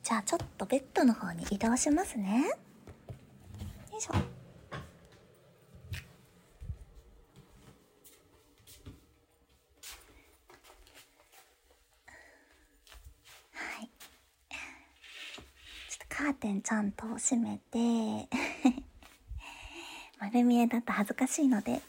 じゃあちょっとベッドの方に移動しますね。よいしょ。カーテンちゃんと閉めて丸見えだと恥ずかしいので、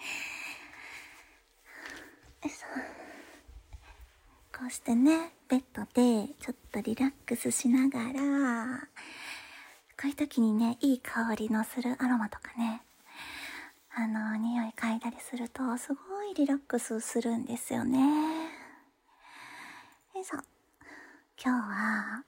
こうしてね、ベッドでちょっとリラックスしながら、こういう時にね、いい香りのするアロマとかね、匂い嗅いだりするとすごいリラックスするんですよね。よいしょ。今日は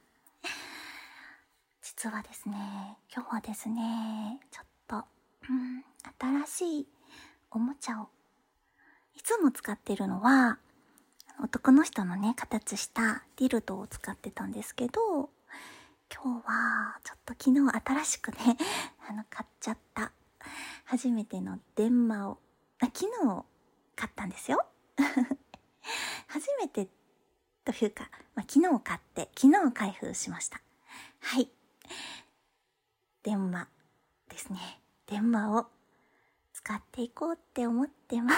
実はですね、ちょっと、新しいおもちゃを、いつも使ってるのは、男の人のね、形したディルドを使ってたんですけど、今日は、ちょっと昨日新しくね、買っちゃった、初めての電話を、昨日買ったんですよ。初めてというか、昨日買って、昨日開封しました。はい。電話ですね。電話を使っていこうって思ってます。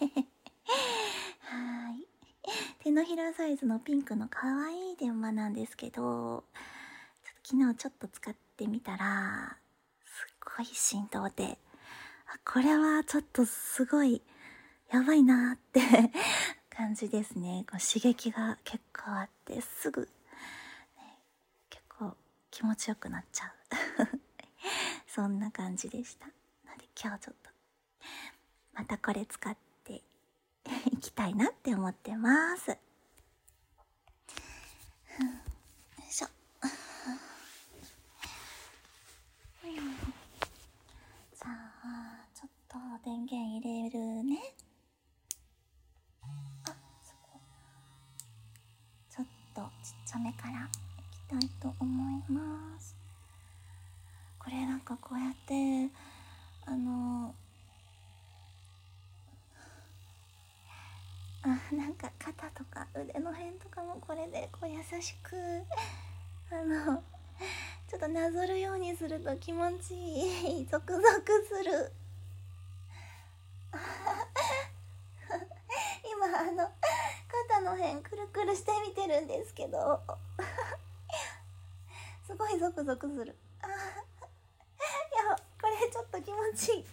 はい。手のひらサイズのピンクの可愛い電話なんですけど、昨日ちょっと使ってみたら、すっごい振動で、これはちょっとすごいやばいなって感じですね。こう刺激が結構あってすぐ、ね、結構気持ちよくなっちゃうそんな感じでした。なので今日ちょっとまたこれ使っていきたいなって思ってます。よいしょ。さあちょっと電源入れるね。ちょっとちっちゃめからいきたいと思います。これなんかこうやってなんか肩とか腕の辺とかもこれでこう優しくちょっとなぞるようにすると気持ちいい。ゾクゾクする今肩の辺くるくるしてみてるんですけどすごいゾクゾクする。いや、これちょっと気持ちいい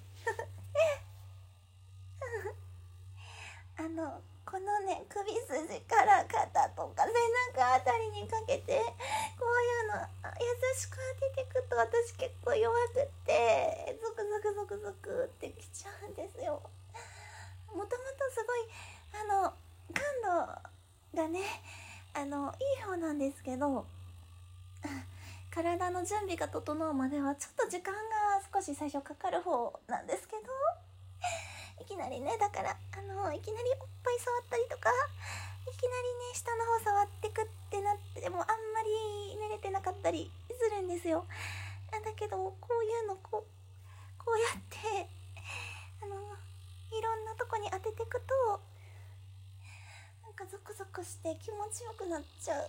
このね、首筋から肩とか背中あたりにかけてこういうの優しく当ててくと、私結構弱くってゾクゾクゾクゾクってきちゃうんですよ。もともとすごい感度がねいい方なんですけど、体の準備が整うまではちょっと時間が少し最初かかる方なんですけど、いきなりね、だからいきなりおっぱい触ったりとか、いきなりね下の方触ってくってなってもあんまり寝れてなかったりするんですよ。だけどこういうのこうやっていろんなとこに当ててくとなんかゾクゾクして気持ちよくなっちゃう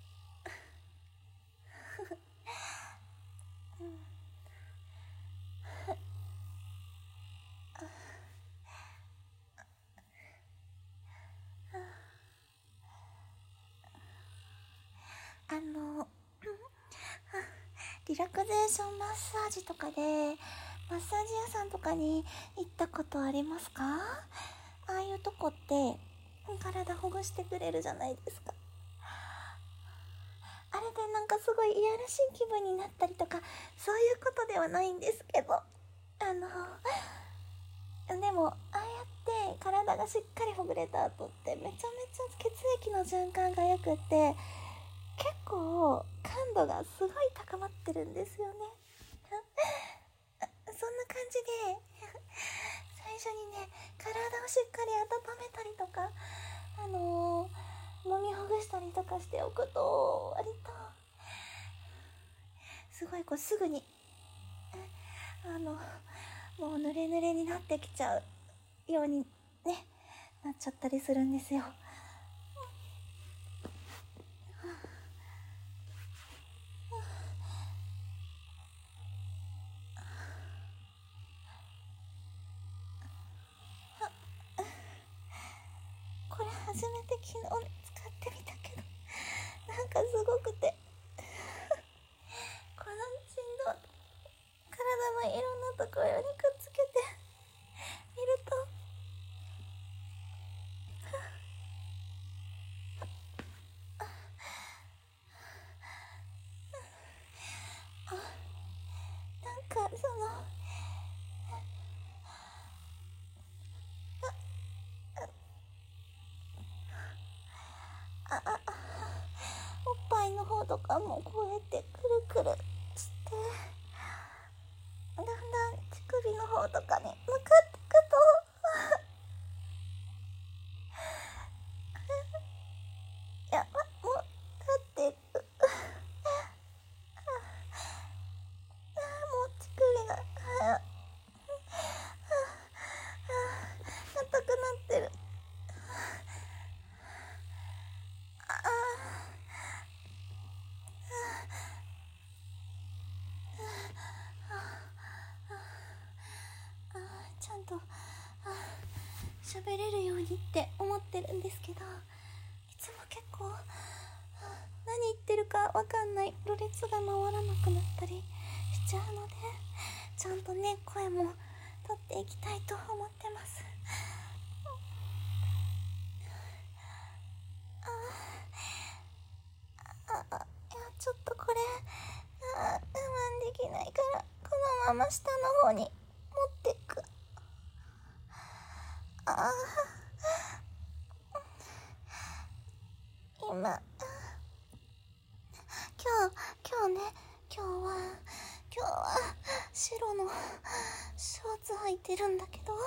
リラクゼーションマッサージとかでマッサージ屋さんとかに行ったことありますか？ああいうとこって体ほぐしてくれるじゃないですか。あれでなんかすごいいやらしい気分になったりとか、そういうことではないんですけど、でもああやって体がしっかりほぐれた後ってめちゃめちゃ血液の循環が良くって結構感度がすごい高まってるんですよねそんな感じで最初にね、体をしっかり温めたりとか揉みほぐしたりとかしておくと割とすごいこうすぐにもう濡れ濡れになってきちゃうようにねなっちゃったりするんですよ。 初めて昨日使ってみたけど、なんかすごくてこの振動、体のいろんなところにくっつけてみるとなんかおっぱいの方とかもこうやってくるくるしてだんだん乳首の方とかに向かっていくといや、もう立っていくもう乳首が硬くなってる。ちゃんと喋れるようにって思ってるんですけど、いつも結構何言ってるかわかんない、ろれつが回らなくなったりしちゃうので、ちゃんとね声も取っていきたいと思ってます。いやちょっとこれ我慢できないからこのまま下の方に持っていく。今今日は白のショーツ履いてるんだけど、こ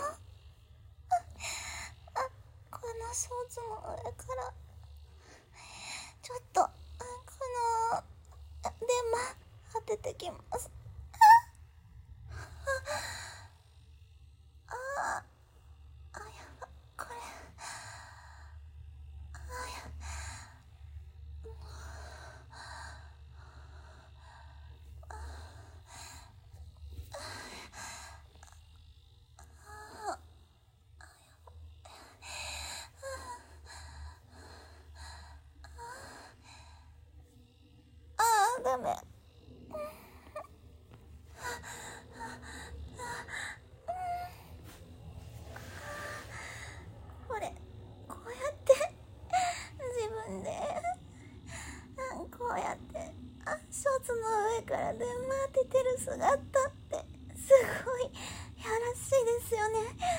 のショーツの上からちょっとこの電話当ててきます。やば、これダメ。これこうやって自分でこうやってショーツの上から電話当ててる姿ってすごいやらしいですよね。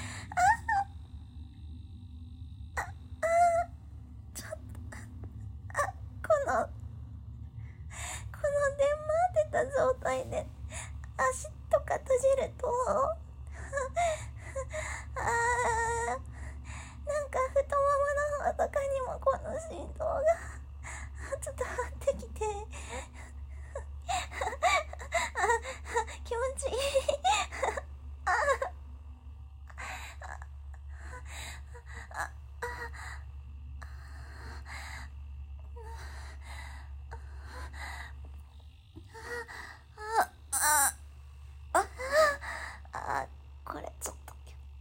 ちょっとこの電話当てた状態で足とか閉じるとなんか太ももの方とかにもこの振動が伝わってきて気持ちいい。これちょっと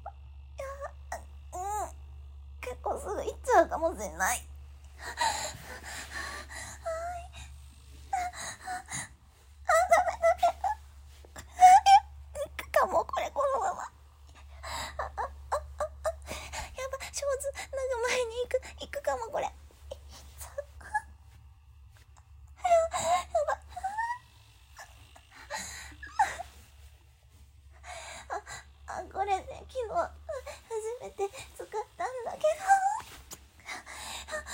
結構すぐ行っちゃうかもしれない。行くかも、これこのまま。やば、ショーツ脱ぐ前に行くかも、これ。これね、昨日初めて使ったんだけど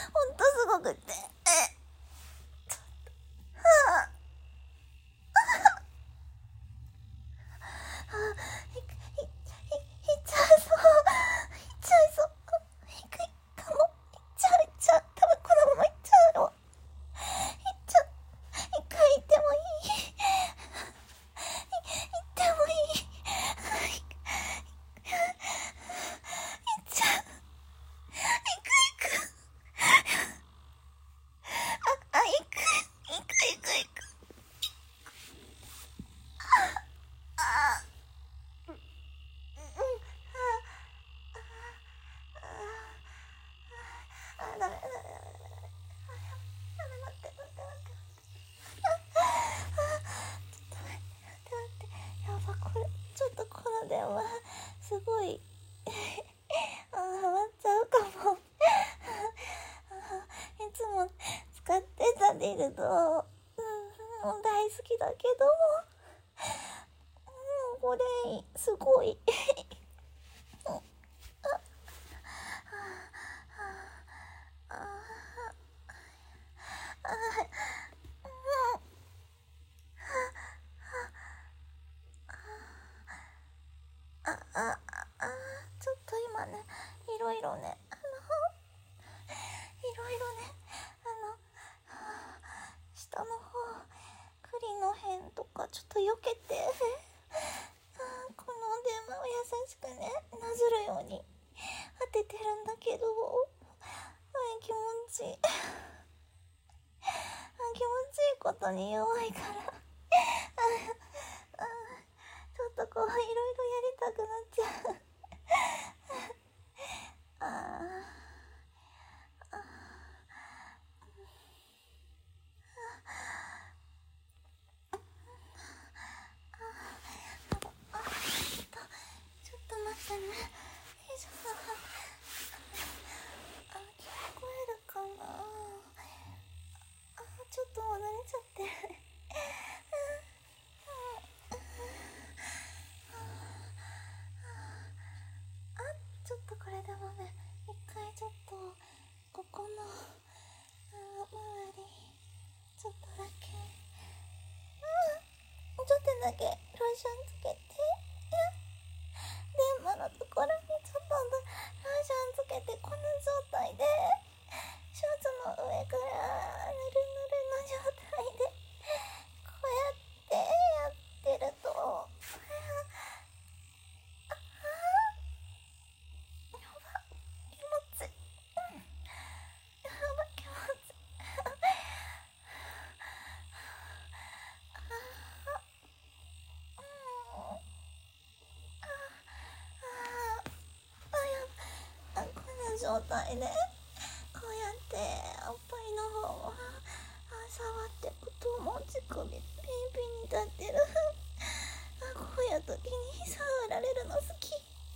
っていると、大好きだけど、これすごいちょっと今ね、いろいろね、下の方、栗の辺とかちょっと避けて、この電話を優しくね、なぞるように当ててるんだけど、気持ちいい。気持ちいいことに弱いから、ちょっとこういろいろやりたくなっちゃう。ちょっと待ってね。聞こえるかな。ちょっと離れちゃってる。ちょっとこれでもね、一回ちょっとここの周りちょっとだけちょっとだけローションつけて、電話のところにちょっとローションつけて、この状態でショーツの上からぬるぬるの状態でこうやってやってると、状態でこうやっておっぱいの方を触っていくと、もう乳首ピンピンに立ってる。こういう時に触られるの好き。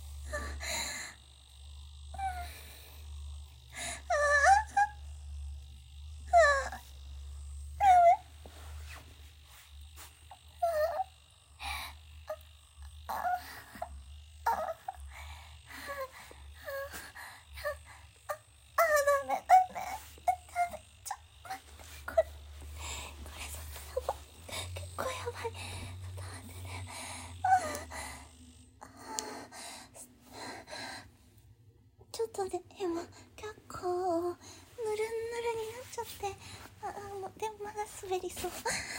ちょっとで今結構ぬるぬるになっちゃって、もう電話が滑りそう。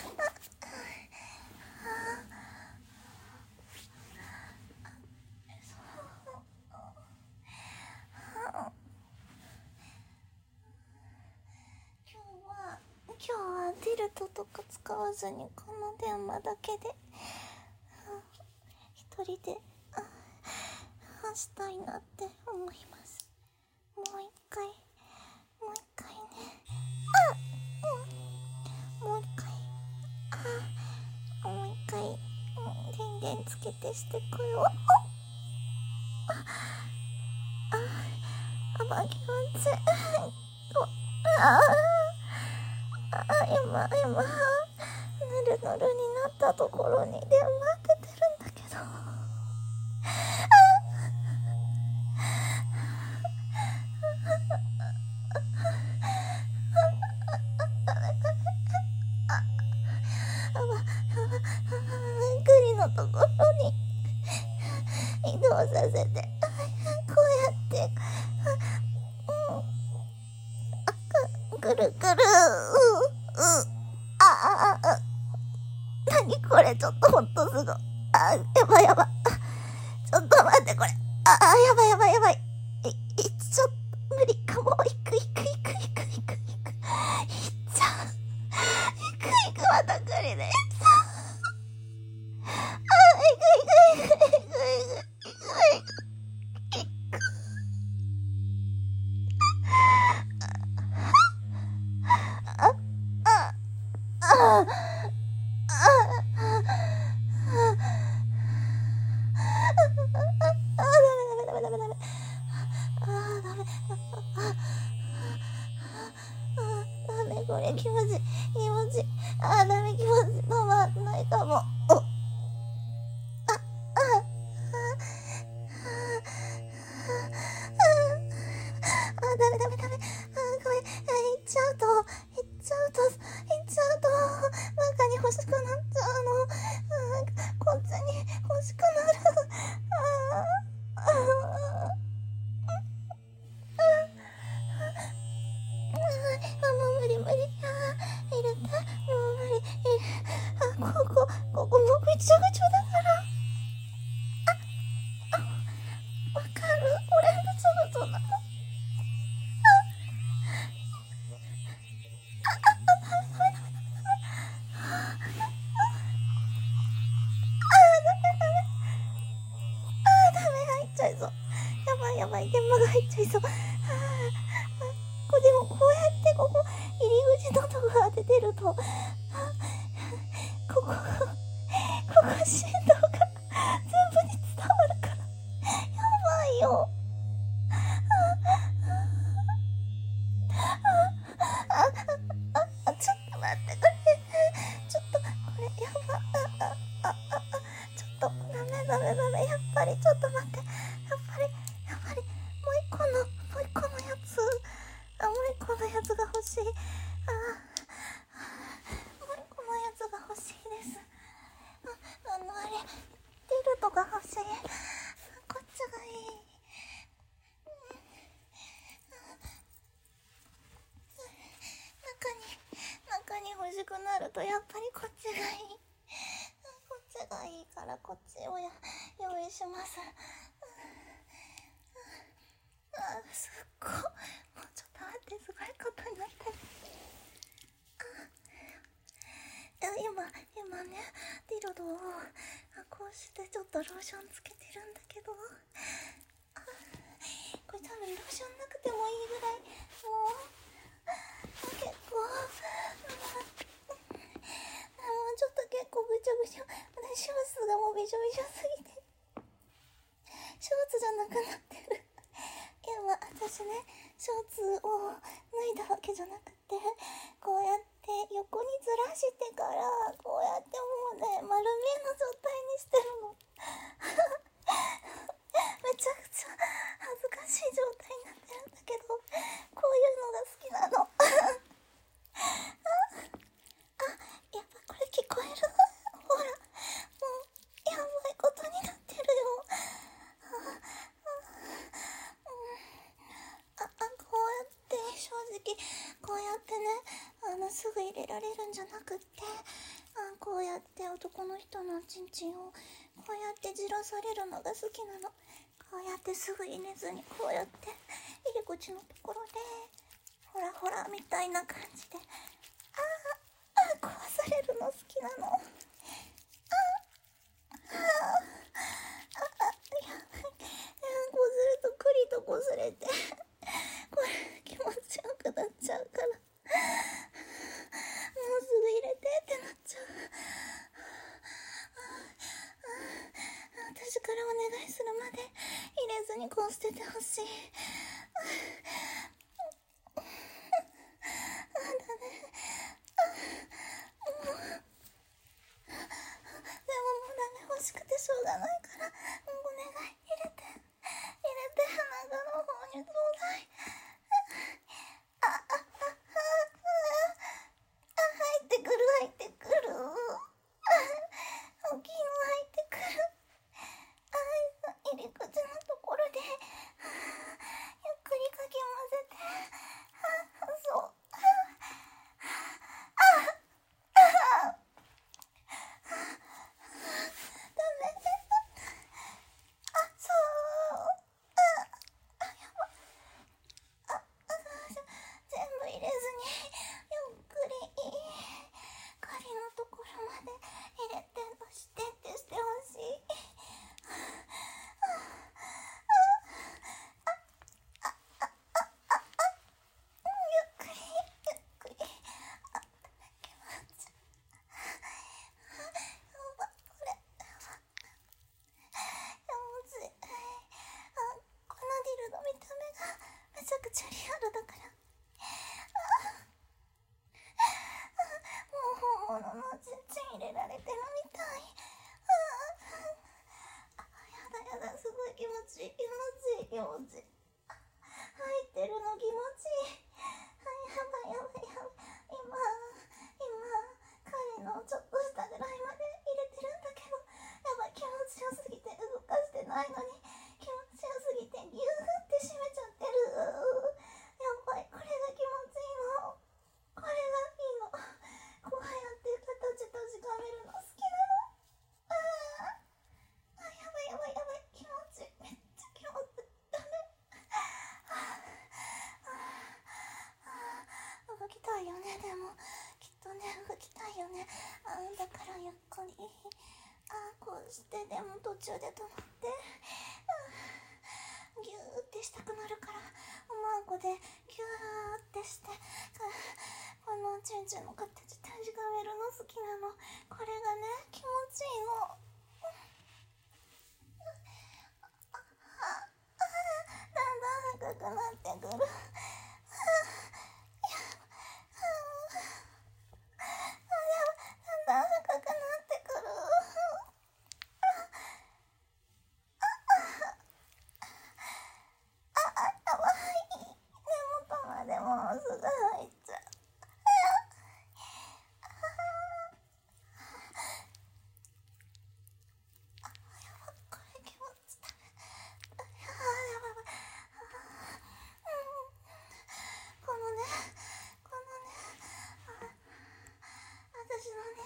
今日はディルトとか使わずにこの電話だけで一人で話したいなって思います。もう一回ね、もう一回電源つけてしてこよう。気持ちいい。今ぬるぬるになったところに電話当ててるんだけど、栗のところに移動させて、こうやってぐるぐる何これ、ちょっとほんとすごい。やばちょっと待って、これやばいちょっと無理かも。いくいっちゃう。また栗でいっちゃう。いくダメここれ気持ちいい気持ちいい。ダメ気持ちいい。まあないかも。ダメ。これ、行っちゃうと、中に欲しくなっちゃうの。こっちに欲しくなる。もう無理。入れて、もう無理。ここもうぐちゃぐちゃだから。わかる？これぐちゃぐちゃなの。やばい、電話が入っちゃいそう。でもこうやってここ入り口のとこが出てると、ここ振動が全部に伝わるから、やばいよ。ちょっと待って、これやば。ちょっとダメ。やっぱりちょっと待って。やっぱりもう一個のやつ。もう一個のやつが欲しい。もう一個のやつが欲しいです。あれデルトが欲しい。こっちがいい。中に欲しくなるとやっぱりこっちがいい。こっちがいいからこっちを用意します。すっごい。もうちょっと待って、すごいことになってる。今ね、ディルドをこうしてちょっとローションつけてるんだけど、これ多分ローションなくてもいいぐらい、もう結構ちょっと結構ぐちゃぐちゃ。ショーツがもうびしょびしょすぎて、ショーツじゃなくなってる。私ね、ショーツを脱いだわけじゃなくて、こうやって横にずらしてから、こうやってもうね、丸見えの状態にしてるの。めちゃくちゃ恥ずかしい状態になってるんだけど、こういうのが好きなの。やっぱこれ聞こえる？ほら、もうやばいことになってるよ。こうやって正直こうやってね、すぐ入れられるんじゃなくって、こうやって男の人のチンチンをこうやってじらされるのが好きなの。こうやってすぐ入れずに、こうやって入り口のところでほらみたいな感じで、壊されるの好きなの。こすれてこれ気持ちよくなっちゃうから、もうすぐ入れてってなっちゃう。私からお願いするまで入れずにこう捨ててほしい。欲しくてしょうがないから、お願い入れて中の方にちょうだい。入ってくる大きいの入ってくる。入り口のところでゆっくりかき動きたいよね。でもきっとね動きたいよね。だからゆっくりこうして、でも途中で止まってギューってしたくなるからおまんこでギューってして、このチンチンの形確かめるの好きなの。これがね気持ちいいの。だんだん赤くなってくる。だんだん赤くなってくる。やばい。根元までもうすぐ入っちゃう。これ気持ちいい。やばい。このね私のね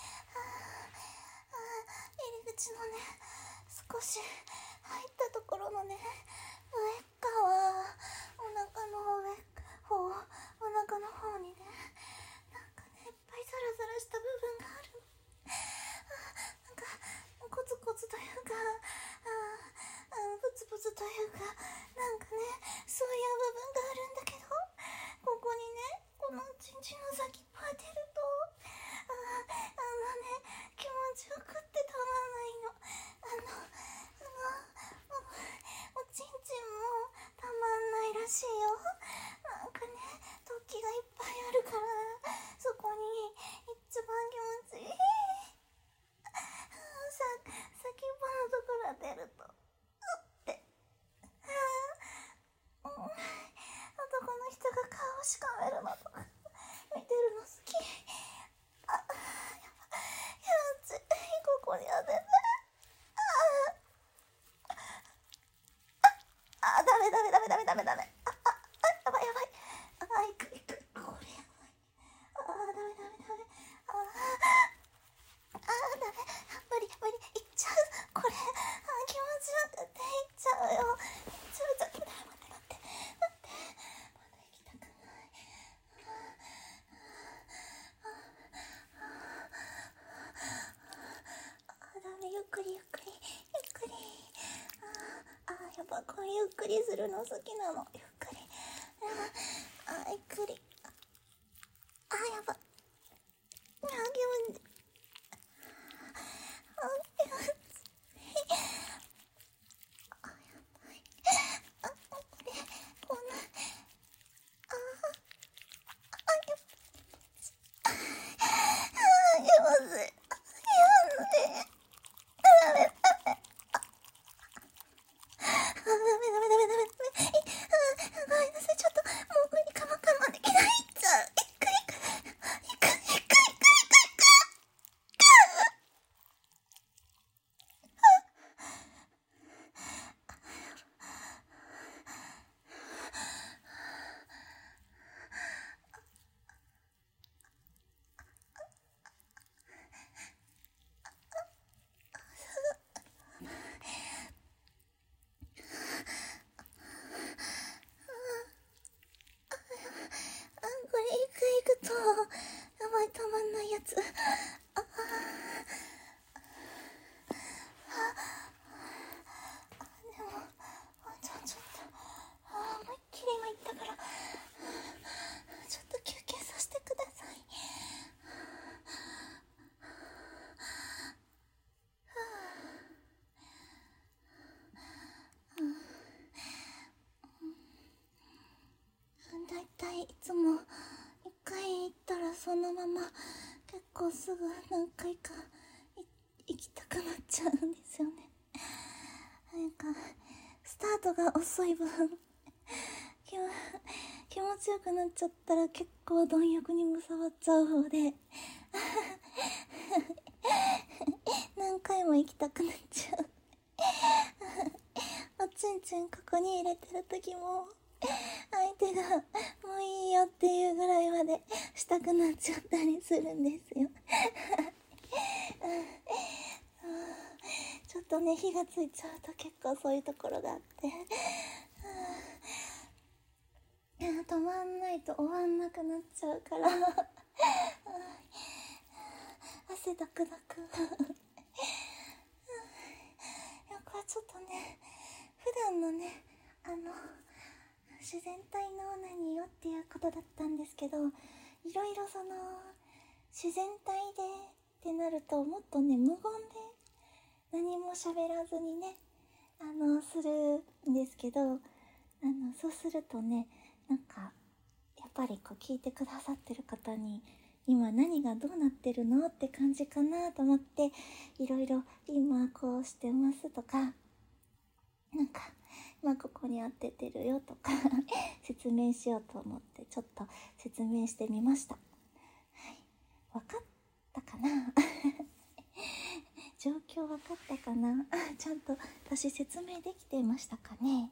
入り口のね少し入ったところのね上側お腹の方にねなんかねいっぱいザラザラした部分があるの。なんかコツコツというかブツブツというかなんかねそういう部分があるんだけど、ここにねこのチンチンの先っぽ当てると気持ちよくってたまんないの。おちんちんもたまんないらしいよ。なんかね突起がいっぱいあるからそこに一番気持ちいい先っぽのところ当てるとって男の人が顔をしかめるのとか見てるの好き。やつここに当ててダメ。やばい。行く。これやばい。ダメ。ダメ。無理。行っちゃう。これ、気持ちよくて行っちゃうよ。ちょっと待って。まだ行きたくない。ダメ、ゆっくり。やっぱこうゆっくりするの好きなの。ゆっくり。ゆっくり。やば。気持ちいい。やばい、たまんないやつ。でもちょっと思いっきり今言ったからちょっと休憩させてください。だいたいいつも一回行ったらそのまま結構すぐ何回か行きたくなっちゃうんですよね。なんかスタートが遅い分気持ちよくなっちゃったら結構貪欲にむさばっちゃう方で何回も行きたくなっちゃうおちんちんここに入れてる時も相手がもういいよっていうぐらいまでしたくなっちゃったりするんですよちょっとね火がついちゃうと結構そういうところがあって止まんないと終わんなくなっちゃうから汗だくだくやっぱちょっとね、普段のね自然体の何よっていうことだったんですけど、いろいろその自然体でってなると、もっとね無言で何も喋らずにねするんですけど、そうするとね、なんかやっぱりこう聞いてくださってる方に今何がどうなってるのって感じかなと思って、いろいろ今こうしてますとか、なんか今ここに当ててるよとか説明しようと思ってちょっと説明してみました。はい、分かったかな状況分かったかなちゃんと私説明できてましたかね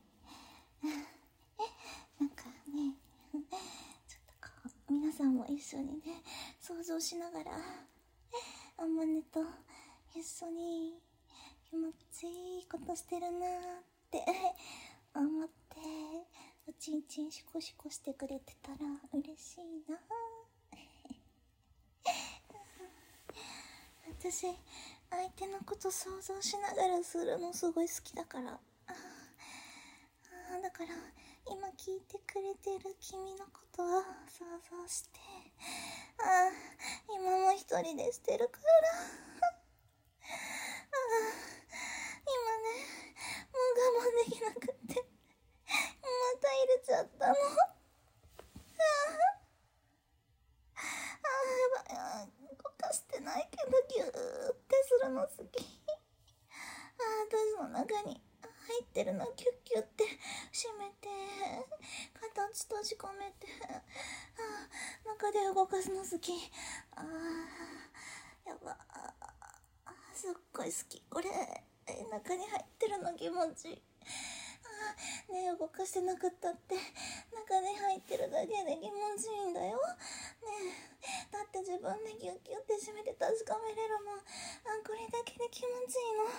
なんかねちょっとこう皆さんも一緒にね想像しながらあまねと一緒に気持ちいいことしてるなって思って、おちんちんシコシコしてくれてたら嬉しいな私相手のこと想像しながらするのすごい好きだから、だから今聞いてくれてる君のことは想像して、今も一人でしてるから今ねもう我慢できなくってまた入れちゃったの。やばい、動かしてないけどギューってするの好き。私の中に入ってるのキュッキュって閉めて形閉じ込めて中で動かすの好き。やば、すっごい好きこれ。中に入ってるの気持ちいい。ねえ動かしてなくったって中に入ってるだけで気持ちいいんだよね。えだって自分でギュッギュッて閉めて確かめれるもん。これだけで気持ちいいの。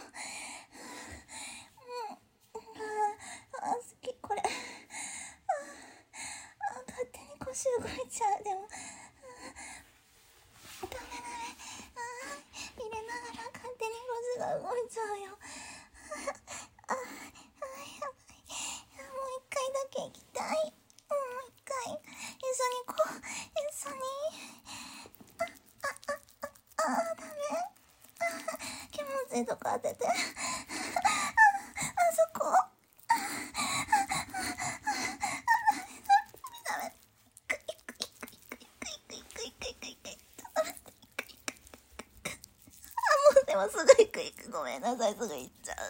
好きこれ。勝手に腰動いちゃう。でもダメ入れながら勝手に腰が動いちゃうよ。やばい、もう一回だけ行きたい。もう一回一緒にこう一緒にダメ気持ちいいとこ当ててそこダメクイクイクイクイクイクイクイクイクイクイちょっと待ってもうでもすぐ行くごめんなさい、すぐ行っちゃう。